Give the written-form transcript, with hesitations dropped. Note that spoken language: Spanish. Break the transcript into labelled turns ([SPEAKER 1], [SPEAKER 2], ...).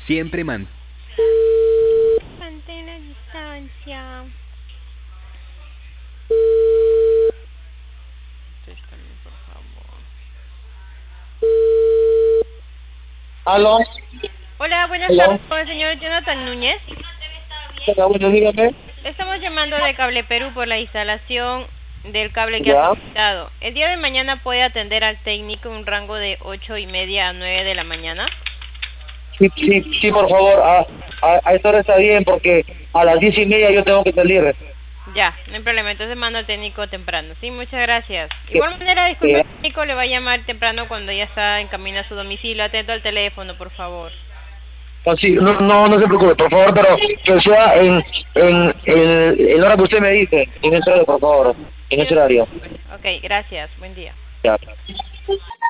[SPEAKER 1] Siempre
[SPEAKER 2] Mantén la distancia. Contéstame, por favor.
[SPEAKER 3] Aló,
[SPEAKER 2] Hola, buenas
[SPEAKER 3] aló,
[SPEAKER 2] tardes con el señor Jonathan Núñez.
[SPEAKER 3] hola, bueno, dígame.
[SPEAKER 2] Le estamos llamando de Cable Perú por la instalación del cable que ha
[SPEAKER 3] Ya,
[SPEAKER 2] solicitado. El día de mañana puede atender al técnico en un rango de 8:30 a 9 de la mañana.
[SPEAKER 3] sí, sí, sí, por favor, a esta hora está bien porque a las 10:30 yo tengo que salir.
[SPEAKER 2] Ya, no hay problema, entonces mando al técnico temprano. Sí, muchas gracias. De
[SPEAKER 3] Que-
[SPEAKER 2] igual manera, disculpe,
[SPEAKER 3] que-
[SPEAKER 2] el técnico le va a llamar temprano cuando ya está en camino a su domicilio. Atento al teléfono, por favor.
[SPEAKER 3] sí, no se preocupe, por favor, pero que sea en la hora que usted me dice, en ese horario, por favor, en
[SPEAKER 2] Sí, no
[SPEAKER 3] ese
[SPEAKER 2] se
[SPEAKER 3] horario.
[SPEAKER 2] preocupe. Ok, gracias. Buen día.
[SPEAKER 3] Ya.